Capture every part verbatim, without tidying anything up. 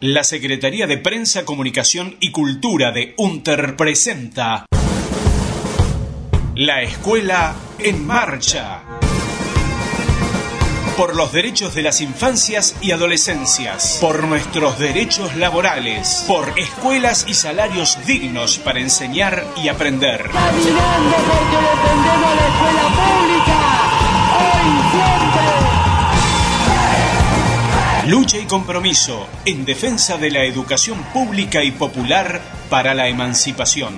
La Secretaría de Prensa, Comunicación y Cultura de UNTER presenta La Escuela en Marcha. Por los derechos de las infancias y adolescencias, por nuestros derechos laborales, por escuelas y salarios dignos para enseñar y aprender. Caminando porque defendemos la escuela pública, hoy siempre. Lucha y compromiso en defensa de la educación pública y popular para la emancipación.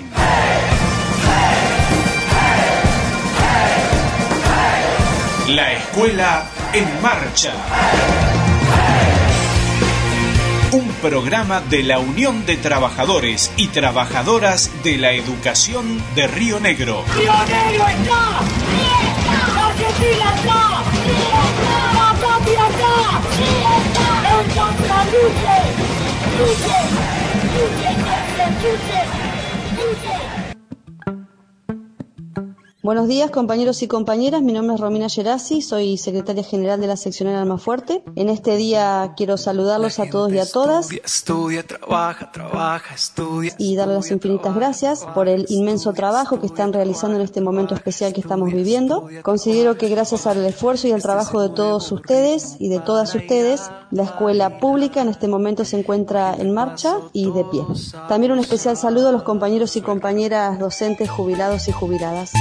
La Escuela en Marcha. Un programa de la Unión de Trabajadores y Trabajadoras de la Educación de Río Negro. ¡Río Negro está! ¡Argentina está! ¡La patria está! ¡Entonces luche! ¡Luche! ¡Luche! ¡Luche! ¡Luche! Buenos días, compañeros y compañeras. Mi nombre es Romina Gerasi, soy secretaria general de la seccional Almafuerte. En este día quiero saludarlos a todos y a todas estudia, estudia, trabaja, trabaja, estudia, y darles las infinitas gracias por el inmenso trabajo que están realizando en este momento especial que estamos viviendo. Considero que gracias al esfuerzo y al trabajo de todos ustedes y de todas ustedes, la escuela pública en este momento se encuentra en marcha y de pie. También un especial saludo a los compañeros y compañeras docentes jubilados y jubiladas.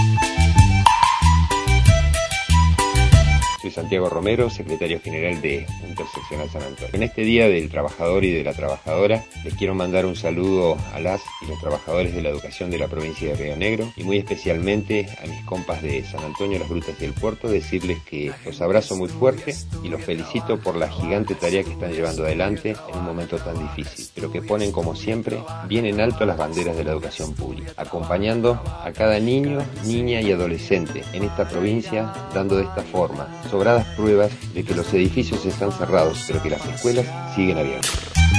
Soy Santiago Romero, secretario general de Interseccional San Antonio. En este Día del Trabajador y de la Trabajadora, les quiero mandar un saludo a las y los trabajadores de la educación de la provincia de Río Negro y muy especialmente a mis compas de San Antonio, Las Grutas y el Puerto, decirles que los abrazo muy fuerte y los felicito por la gigante tarea que están llevando adelante en un momento tan difícil, pero que ponen como siempre bien en alto las banderas de la educación pública, acompañando a cada niño, niña y adolescente en esta provincia, dando de esta forma sobradas pruebas de que los edificios están cerrados, pero que las escuelas siguen abiertas.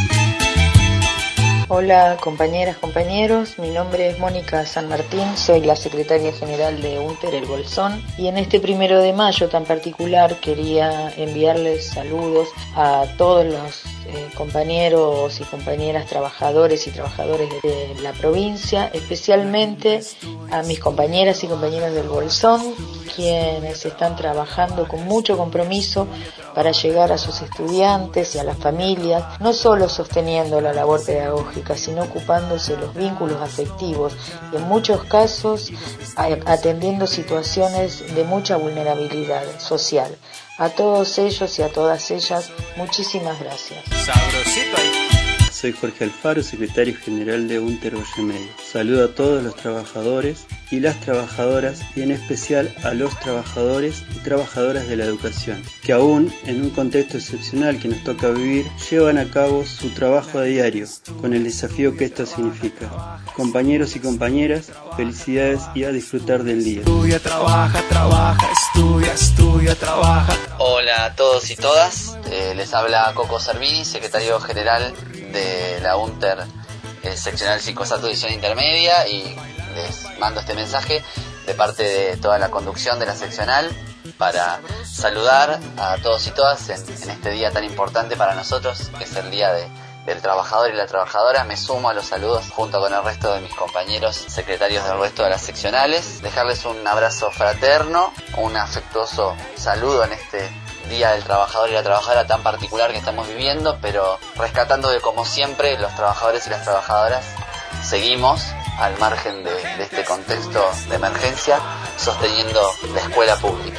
Hola compañeras, compañeros, mi nombre es Mónica San Martín, soy la secretaria general de UNTER El Bolsón y en este primero de mayo tan particular quería enviarles saludos a todos los eh, compañeros y compañeras trabajadores y trabajadores de la provincia, especialmente a mis compañeras y compañeros del Bolsón, quienes están trabajando con mucho compromiso para llegar a sus estudiantes y a las familias, no solo sosteniendo la labor pedagógica, sino ocupándose de los vínculos afectivos y en muchos casos atendiendo situaciones de mucha vulnerabilidad social. A todos ellos y a todas ellas, muchísimas gracias. Sabrosito ahí. Soy Jorge Alfaro, secretario general de UNTER Valle Medio. Saludo a todos los trabajadores y las trabajadoras y en especial a los trabajadores y trabajadoras de la educación, que aún en un contexto excepcional que nos toca vivir, llevan a cabo su trabajo a diario, con el desafío que esto significa. Compañeros y compañeras, felicidades y a disfrutar del día. Estudia, trabaja, trabaja, estudia, estudia, trabaja. Hola a todos y todas, eh, les habla Coco Servini, secretario general de la UNTER eh, seccional Psicosato edición intermedia, y les mando este mensaje de parte de toda la conducción de la seccional para saludar a todos y todas en, en este día tan importante para nosotros, que es el día de, del trabajador y la trabajadora. Me sumo a los saludos junto con el resto de mis compañeros secretarios del resto de las seccionales, dejarles un abrazo fraterno, un afectuoso saludo en este Día del Trabajador y la Trabajadora tan particular que estamos viviendo, pero rescatando de, como siempre, los trabajadores y las trabajadoras seguimos al margen de, de este contexto de emergencia, sosteniendo la escuela pública.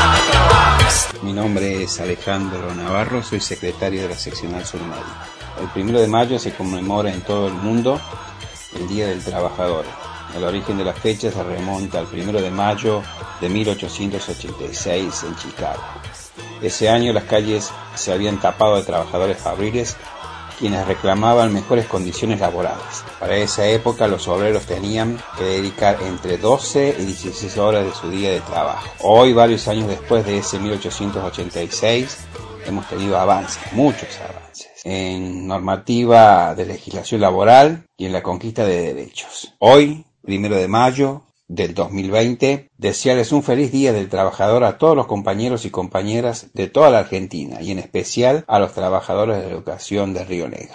Mi nombre es Alejandro Navarro, soy secretario de la seccional Sur Medio. El primero de mayo se conmemora en todo el mundo el Día del Trabajador. El origen de la fecha se remonta al primero de mayo de mil ochocientos ochenta y seis en Chicago. Ese año las calles se habían tapado de trabajadores fabriles, quienes reclamaban mejores condiciones laborales. Para esa época los obreros tenían que dedicar entre doce y dieciséis horas de su día de trabajo. Hoy, varios años después de ese mil ochocientos ochenta y seis, hemos tenido avances, muchos avances, en normativa de legislación laboral y en la conquista de derechos. Hoy, primero de mayo, del dos mil veinte, desearles un feliz Día del Trabajador a todos los compañeros y compañeras de toda la Argentina y en especial a los trabajadores de la educación de Río Negro.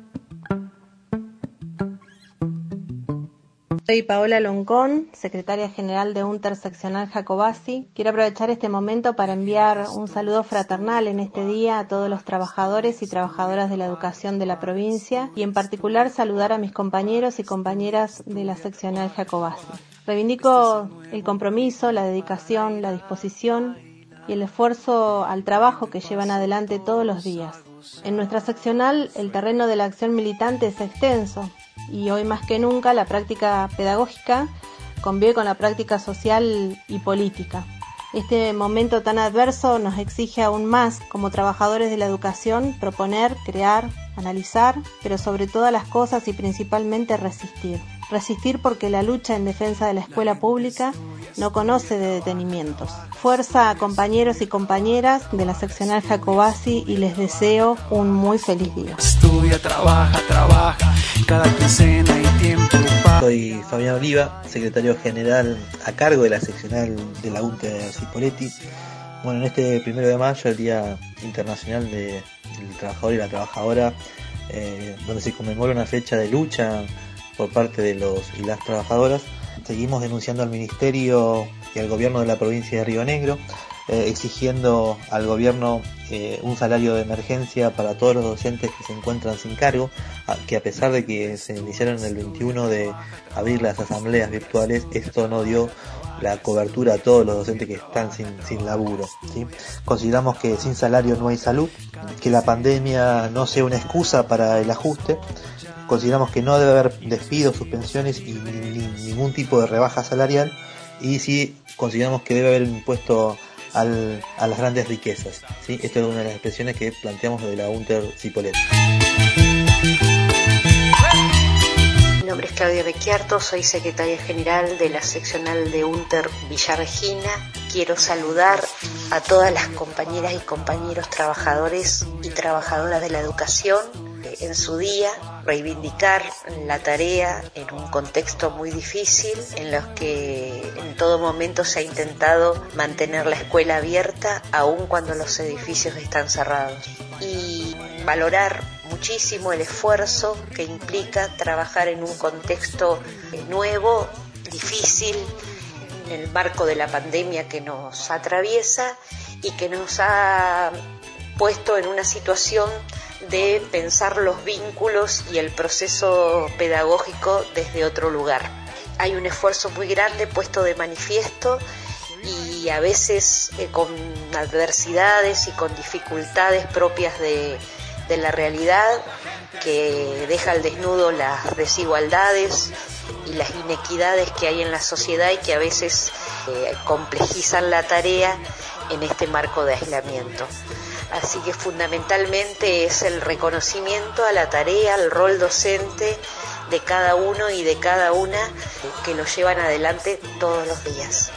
Soy Paola Loncón, secretaria general de UNTER Seccional Jacobasi. Quiero aprovechar este momento para enviar un saludo fraternal en este día a todos los trabajadores y trabajadoras de la educación de la provincia y en particular saludar a mis compañeros y compañeras de la seccional Jacobasi. Reivindico el compromiso, la dedicación, la disposición y el esfuerzo al trabajo que llevan adelante todos los días. En nuestra seccional el terreno de la acción militante es extenso y hoy más que nunca la práctica pedagógica convive con la práctica social y política. Este momento tan adverso nos exige aún más, como trabajadores de la educación, proponer, crear, analizar, pero sobre todas las cosas y principalmente resistir. Resistir porque la lucha en defensa de la escuela pública no conoce de detenimientos. Fuerza a compañeros y compañeras de la seccional Jacobasi y les deseo un muy feliz día. Estudia, trabaja, trabaja, cada quincena hay tiempo para... Soy Fabián Oliva, secretario general a cargo de la seccional de la UNTER Cipolletti. Bueno, en este primero de mayo, el Día Internacional de, del Trabajador y la Trabajadora, eh, donde se conmemora una fecha de lucha por parte de los y las trabajadoras, seguimos denunciando al Ministerio y al Gobierno de la provincia de Río Negro, eh, exigiendo al Gobierno eh, un salario de emergencia para todos los docentes que se encuentran sin cargo, a, que a pesar de que se iniciaron el veintiuno de abril las asambleas virtuales, esto no dio la cobertura a todos los docentes que están sin, sin laburo, ¿sí? Consideramos que sin salario no hay salud, que la pandemia no sea una excusa para el ajuste. Consideramos que no debe haber despidos, suspensiones y ni, ni, ningún tipo de rebaja salarial, y sí consideramos que debe haber un impuesto al, a las grandes riquezas, ¿sí? Esto es una de las expresiones que planteamos desde la UNTER Cipolletti. Mi nombre es Claudia Becchiarto, soy secretaria general de la seccional de UNTER Villa Regina. Quiero saludar a todas las compañeras y compañeros trabajadores y trabajadoras de la educación en su día, reivindicar la tarea en un contexto muy difícil en los que en todo momento se ha intentado mantener la escuela abierta aun cuando los edificios están cerrados, y valorar muchísimo el esfuerzo que implica trabajar en un contexto nuevo, difícil, en el marco de la pandemia que nos atraviesa y que nos ha puesto en una situación de pensar los vínculos y el proceso pedagógico desde otro lugar. Hay un esfuerzo muy grande puesto de manifiesto y a veces eh, con adversidades y con dificultades propias de, de la realidad, que deja al desnudo las desigualdades y las inequidades que hay en la sociedad y que a veces eh, complejizan la tarea en este marco de aislamiento. Así que fundamentalmente es el reconocimiento a la tarea, al rol docente de cada uno y de cada una que lo llevan adelante todos los días.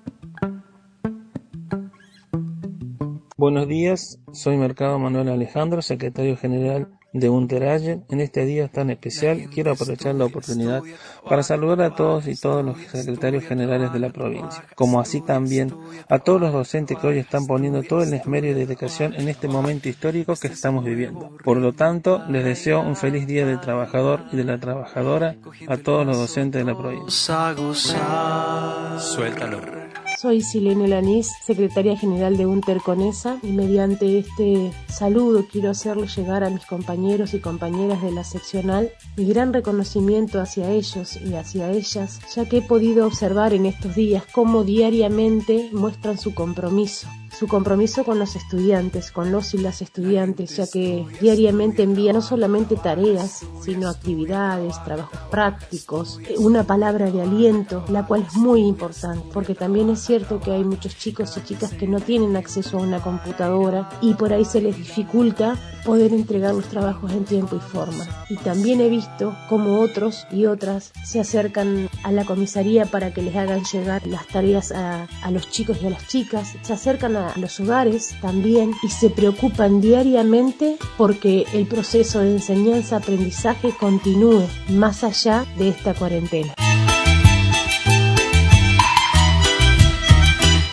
Buenos días, soy Mercado Manuel Alejandro, secretario general de UNTER. En este día tan especial quiero aprovechar la oportunidad para saludar a todos y todos los secretarios generales de la provincia, como así también a todos los docentes que hoy están poniendo todo el esmero y dedicación en este momento histórico que estamos viviendo. Por lo tanto, les deseo un feliz Día del Trabajador y de la Trabajadora a todos los docentes de la provincia. Suéltalo. Soy Silene Lanís, secretaria general de UNTER Conesa, y mediante este saludo quiero hacerle llegar a mis compañeros y compañeras de la seccional mi gran reconocimiento hacia ellos y hacia ellas, ya que he podido observar en estos días cómo diariamente muestran su compromiso. Su compromiso con los estudiantes, con los y las estudiantes, ya que diariamente envía no solamente tareas, sino actividades, trabajos prácticos, una palabra de aliento, la cual es muy importante, porque también es cierto que hay muchos chicos y chicas que no tienen acceso a una computadora y por ahí se les dificulta poder entregar los trabajos en tiempo y forma. Y también he visto cómo otros y otras se acercan a la comisaría para que les hagan llegar las tareas a, a los chicos y a las chicas, se acercan a los hogares también y se preocupan diariamente porque el proceso de enseñanza-aprendizaje continúe más allá de esta cuarentena.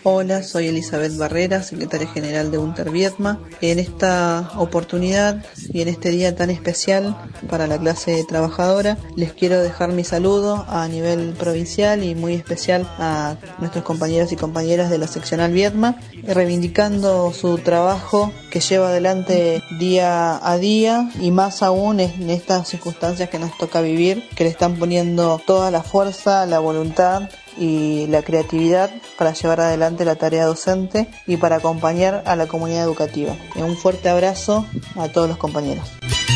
Hola, soy Elizabeth Barrera, secretaria general de UNTER Viedma. En esta oportunidad y en este día tan especial para la clase trabajadora, les quiero dejar mi saludo a nivel provincial y muy especial a nuestros compañeros y compañeras de la seccional Viedma, reivindicando su trabajo que lleva adelante día a día y más aún en estas circunstancias que nos toca vivir, que le están poniendo toda la fuerza, la voluntad y la creatividad para llevar adelante la tarea docente y para acompañar a la comunidad educativa. Un fuerte abrazo a todos los compañeros.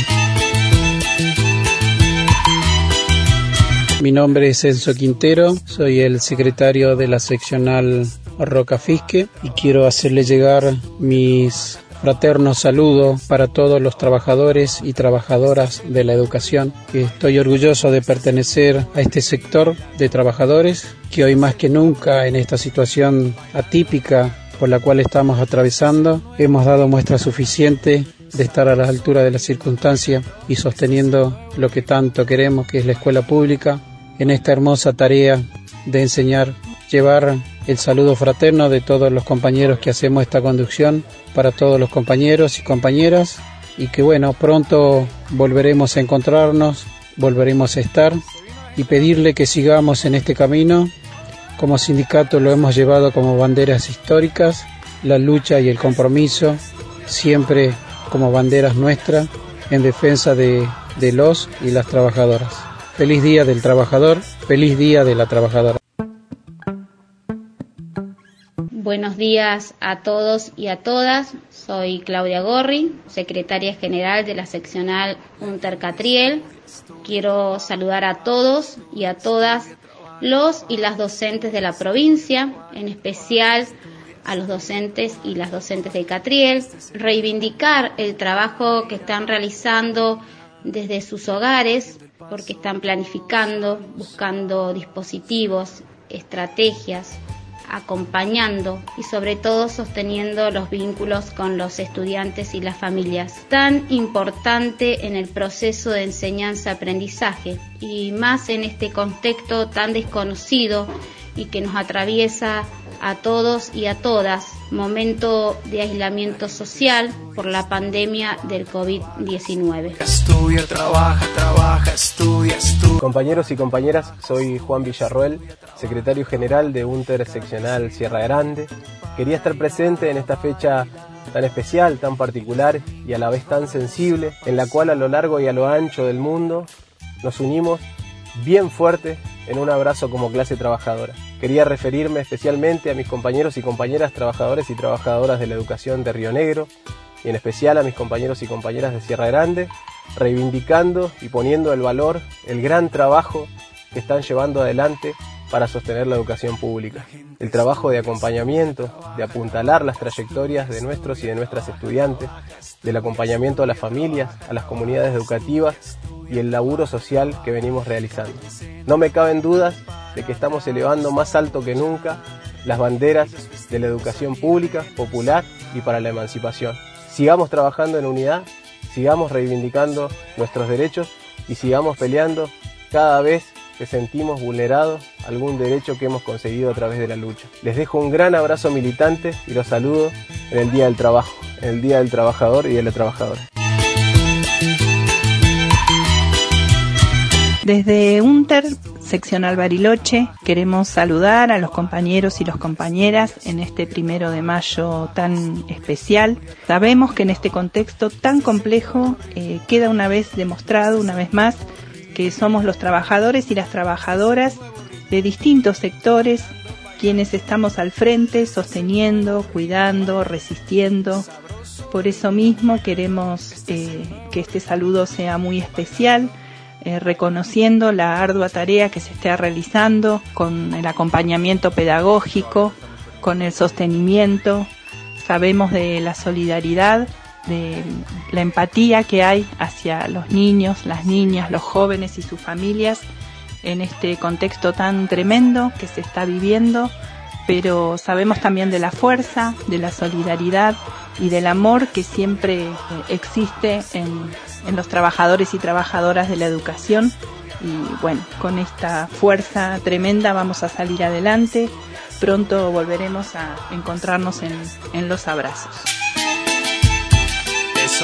Mi nombre es Enzo Quintero, soy el secretario de la seccional Roca Fisque y quiero hacerle llegar mis fraterno saludo para todos los trabajadores y trabajadoras de la educación. Estoy orgulloso de pertenecer a este sector de trabajadores que hoy más que nunca en esta situación atípica por la cual estamos atravesando hemos dado muestra suficiente de estar a la altura de la circunstancia y sosteniendo lo que tanto queremos, que es la escuela pública, en esta hermosa tarea de enseñar, llevar el saludo fraterno de todos los compañeros que hacemos esta conducción para todos los compañeros y compañeras y que bueno, pronto volveremos a encontrarnos, volveremos a estar y pedirle que sigamos en este camino. Como sindicato lo hemos llevado como banderas históricas, la lucha y el compromiso, siempre como banderas nuestras en defensa de, de los y las trabajadoras. Feliz Día del Trabajador, feliz Día de la Trabajadora. Buenos días a todos y a todas. Soy Claudia Gorri, secretaria general de la seccional UNTER Catriel. Quiero saludar a todos y a todas los y las docentes de la provincia, en especial a los docentes y las docentes de Catriel, reivindicar el trabajo que están realizando desde sus hogares, porque están planificando, buscando dispositivos, estrategias, acompañando y sobre todo sosteniendo los vínculos con los estudiantes y las familias. Tan importante en el proceso de enseñanza-aprendizaje y más en este contexto tan desconocido y que nos atraviesa a todos y a todas, momento de aislamiento social por la pandemia del COVID diecinueve. Estudia, trabaja, trabaja, estudia, estudia. Compañeros y compañeras, soy Juan Villarroel, secretario general de UNTER Seccional Sierra Grande. Quería estar presente en esta fecha tan especial, tan particular y a la vez tan sensible, en la cual a lo largo y a lo ancho del mundo nos unimos bien fuerte en un abrazo como clase trabajadora. Quería referirme especialmente a mis compañeros y compañeras trabajadores y trabajadoras de la educación de Río Negro y en especial a mis compañeros y compañeras de Sierra Grande, reivindicando y poniendo el valor, el gran trabajo que están llevando adelante para sostener la educación pública. El trabajo de acompañamiento, de apuntalar las trayectorias de nuestros y de nuestras estudiantes, del acompañamiento a las familias, a las comunidades educativas y el laburo social que venimos realizando. No me caben dudas de que estamos elevando más alto que nunca las banderas de la educación pública, popular y para la emancipación. Sigamos trabajando en unidad, sigamos reivindicando nuestros derechos y sigamos peleando cada vez que sentimos vulnerado algún derecho que hemos conseguido a través de la lucha. Les dejo un gran abrazo militante y los saludo en el Día del Trabajo, en el Día del Trabajador y de la Trabajadora. Desde UNTER Seccional Bariloche queremos saludar a los compañeros y las compañeras en este primero de mayo tan especial. Sabemos que en este contexto tan complejo eh, queda una vez demostrado, una vez más, que somos los trabajadores y las trabajadoras de distintos sectores quienes estamos al frente, sosteniendo, cuidando, resistiendo. Por eso mismo queremos eh, que este saludo sea muy especial, eh, reconociendo la ardua tarea que se está realizando con el acompañamiento pedagógico, con el sostenimiento. Sabemos de la solidaridad, de la empatía que hay hacia los niños, las niñas, los jóvenes y sus familias en este contexto tan tremendo que se está viviendo, pero sabemos también de la fuerza, de la solidaridad y del amor que siempre eh, existe en, en los trabajadores y trabajadoras de la educación. Y bueno, con esta fuerza tremenda vamos a salir adelante, pronto volveremos a encontrarnos en, en los abrazos. Eso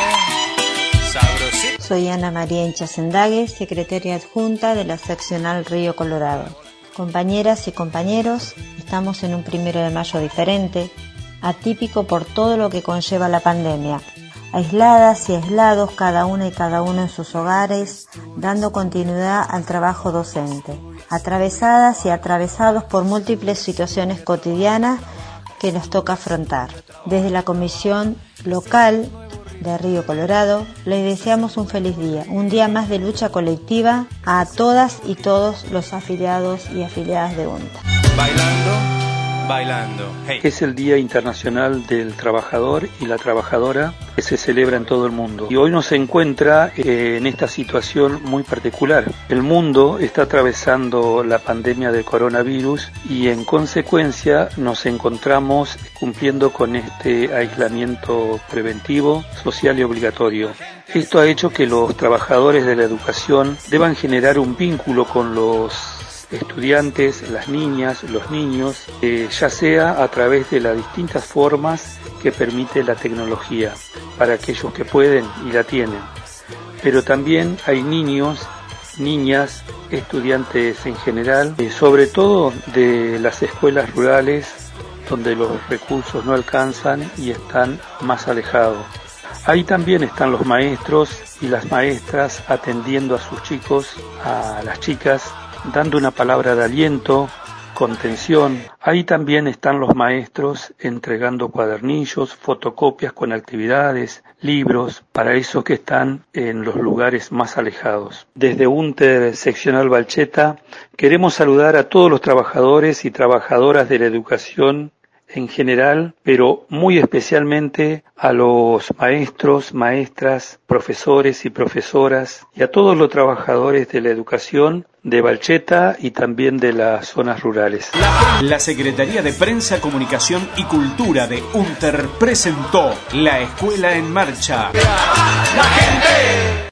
es sabrosito. Soy Ana María Inchazendague, secretaria adjunta de la seccional Río Colorado. Compañeras y compañeros, estamos en un primero de mayo diferente, atípico por todo lo que conlleva la pandemia. Aisladas y aislados cada una y cada uno en sus hogares, dando continuidad al trabajo docente. Atravesadas y atravesados por múltiples situaciones cotidianas que nos toca afrontar. Desde la Comisión Local de Río Colorado, les deseamos un feliz día, un día más de lucha colectiva a todas y todos los afiliados y afiliadas de UNTER. Bailando, bailando. Hey. Es el Día Internacional del Trabajador y la Trabajadora que se celebra en todo el mundo. Y hoy nos encuentra eh, en esta situación muy particular. El mundo está atravesando la pandemia del coronavirus y en consecuencia nos encontramos cumpliendo con este aislamiento preventivo, social y obligatorio. Esto ha hecho que los trabajadores de la educación deban generar un vínculo con los estudiantes, las niñas, los niños, eh, ya sea a través de las distintas formas que permite la tecnología para aquellos que pueden y la tienen. Pero también hay niños, niñas, estudiantes en general, eh, sobre todo de las escuelas rurales donde los recursos no alcanzan y están más alejados. Ahí también están los maestros y las maestras atendiendo a sus chicos, a las chicas, dando una palabra de aliento, contención. Ahí también están los maestros entregando cuadernillos, fotocopias con actividades, libros, para esos que están en los lugares más alejados. Desde UNTER Seccional Balcheta queremos saludar a todos los trabajadores y trabajadoras de la educación en general, pero muy especialmente a los maestros, maestras, profesores y profesoras y a todos los trabajadores de la educación de Balcheta y también de las zonas rurales. La Secretaría de Prensa, Comunicación y Cultura de UNTER presentó La Escuela en Marcha. La gente.